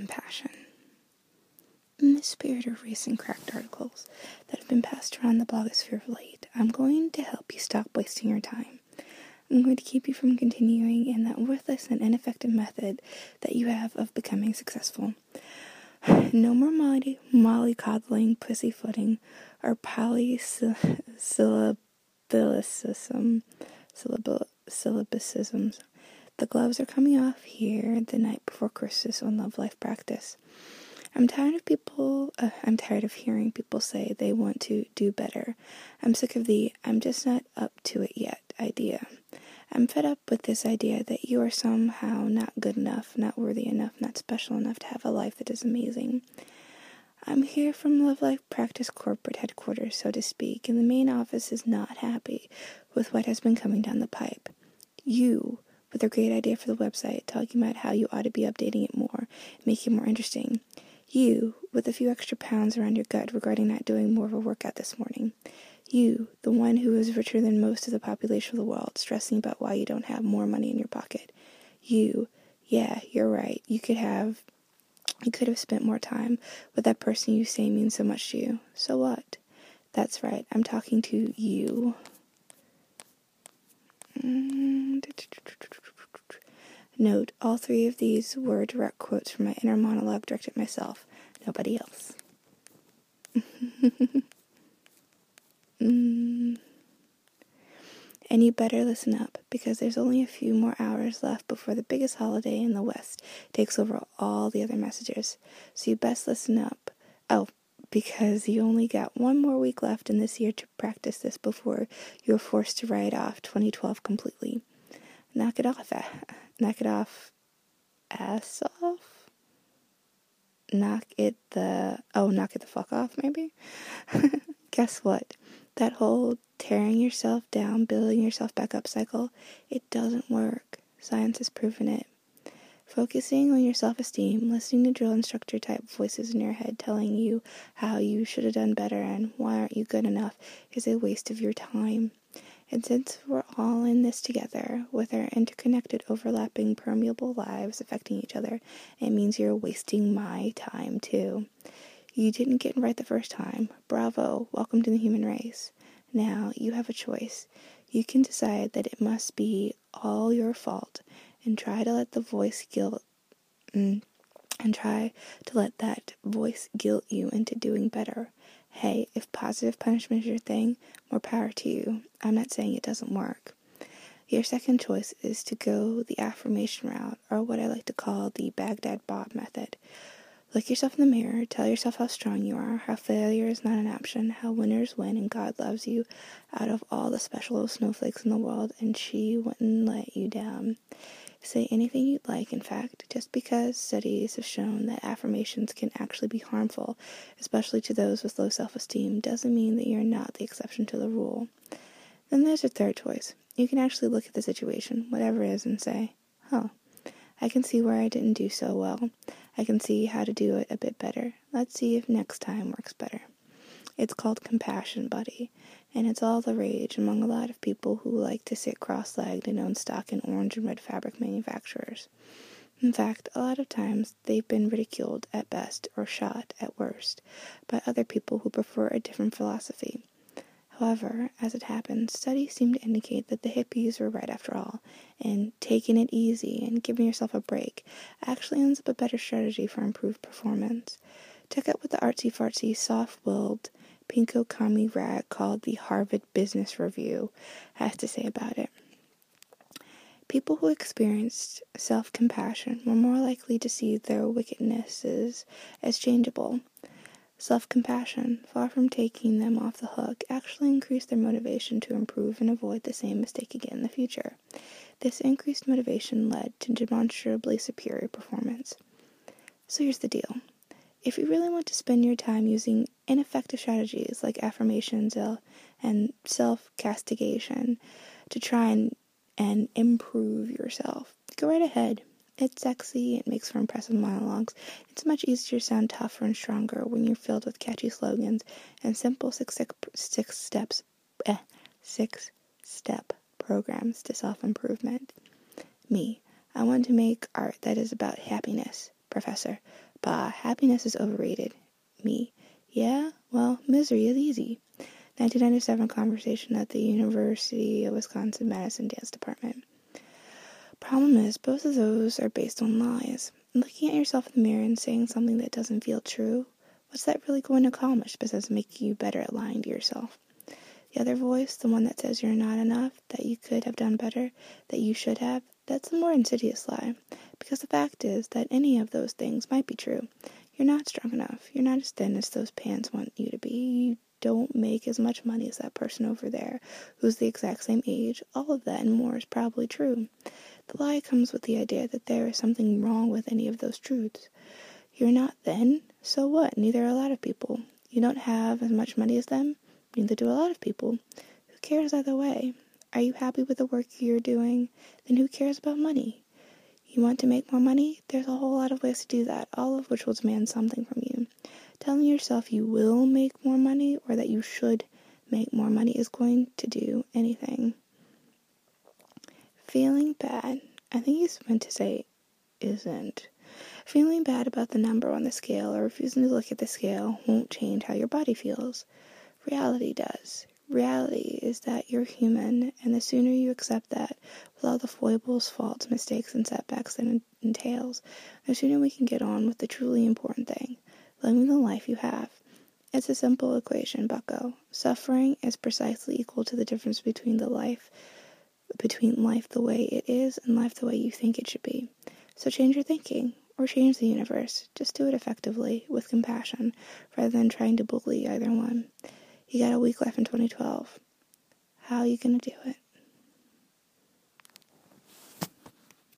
compassion. In the spirit of recent cracked articles that have been passed around the blogosphere of late, I'm going to help you stop wasting your time. I'm going to keep you from continuing in that worthless and ineffective method that you have of becoming successful. No more mollycoddling, pussyfooting, or syllabicisms. The gloves are coming off here the night before Christmas on Love Life Practice. I'm tired of hearing people say they want to do better. I'm sick of the "I'm just not up to it yet" idea. I'm fed up with this idea that you are somehow not good enough, not worthy enough, not special enough to have a life that is amazing. I'm here from Love Life Practice corporate headquarters, so to speak, and the main office is not happy with what has been coming down the pipe. You, with a great idea for the website, talking about how you ought to be updating it more, making it more interesting. You, with a few extra pounds around your gut regarding not doing more of a workout this morning. You, the one who is richer than most of the population of the world, stressing about why you don't have more money in your pocket. You, yeah, you're right, you could have spent more time with that person you say means so much to you. So what? That's right, I'm talking to you. Note, all three of these were direct quotes from my inner monologue directed at myself, nobody else. And you better listen up, because there's only a few more hours left before the biggest holiday in the West takes over all the other messages. So you best listen up. Oh, because you only got one more week left in this year to practice this before you're forced to write off 2012 completely. Knock it off, ass off? Knock it the fuck off, maybe? Guess what? That whole tearing yourself down, building yourself back up cycle, it doesn't work. Science has proven it. Focusing on your self-esteem, listening to drill instructor type voices in your head telling you how you should have done better and why aren't you good enough is a waste of your time. And since we're all in this together, with our interconnected, overlapping, permeable lives affecting each other, it means you're wasting my time too. You didn't get it right the first time. Bravo. Welcome to the human race. Now, you have a choice. You can decide that it must be all your fault and try to let that voice guilt you into doing better. Hey, if positive punishment is your thing, more power to you. I'm not saying it doesn't work. Your second choice is to go the affirmation route, or what I like to call the Baghdad Bob method. Look yourself in the mirror, tell yourself how strong you are, how failure is not an option, how winners win and God loves you out of all the special little snowflakes in the world and she wouldn't let you down. Say anything you'd like, in fact, just because studies have shown that affirmations can actually be harmful, especially to those with low self-esteem, doesn't mean that you're not the exception to the rule. Then there's a third choice. You can actually look at the situation, whatever it is, and say, I can see where I didn't do so well. I can see how to do it a bit better. Let's see if next time works better. It's called compassion, buddy, and it's all the rage among a lot of people who like to sit cross-legged and own stock in orange and red fabric manufacturers. In fact, a lot of times they've been ridiculed at best or shot at worst by other people who prefer a different philosophy. However, as it happens, studies seem to indicate that the hippies were right after all, and taking it easy and giving yourself a break actually ends up a better strategy for improved performance. Check out what the artsy-fartsy, soft-willed, pinko commie rag called the Harvard Business Review has to say about it. People who experienced self-compassion were more likely to see their wickednesses as changeable. Self-compassion, far from taking them off the hook, actually increased their motivation to improve and avoid the same mistake again in the future. This increased motivation led to demonstrably superior performance. So here's the deal. If you really want to spend your time using ineffective strategies like affirmations and self-castigation to try and improve yourself, go right ahead. It's sexy, it makes for impressive monologues. It's much easier to sound tougher and stronger when you're filled with catchy slogans and simple six-step programs to self-improvement. Me, I want to make art that is about happiness, Professor, Bah, happiness is overrated. Me. Yeah? Well, misery is easy. 1997 conversation at the University of Wisconsin-Madison Dance Department. Problem is, both of those are based on lies. Looking at yourself in the mirror and saying something that doesn't feel true, what's that really going to accomplish besides making you better at lying to yourself? The other voice, the one that says you're not enough, that you could have done better, that you should have, that's the more insidious lie. Because the fact is that any of those things might be true. You're not strong enough. You're not as thin as those pants want you to be. You don't make as much money as that person over there, who's the exact same age. All of that and more is probably true. The lie comes with the idea that there is something wrong with any of those truths. You're not thin, so what? Neither are a lot of people. You don't have as much money as them, neither do a lot of people. Who cares either way? Are you happy with the work you're doing? Then who cares about money? You want to make more money? There's a whole lot of ways to do that, all of which will demand something from you. Telling yourself you will make more money or that you should make more money is going to do anything. Feeling bad. I think he's meant to say isn't. Feeling bad about the number on the scale or refusing to look at the scale won't change how your body feels. Reality does. Reality is that you're human, and the sooner you accept that, with all the foibles, faults, mistakes, and setbacks that it entails, the sooner we can get on with the truly important thing, living the life you have. It's a simple equation, bucko. Suffering is precisely equal to the difference between life the way it is and life the way you think it should be. So change your thinking, or change the universe. Just do it effectively, with compassion, rather than trying to bully either one. You got a week left in 2012. How are you going to do it?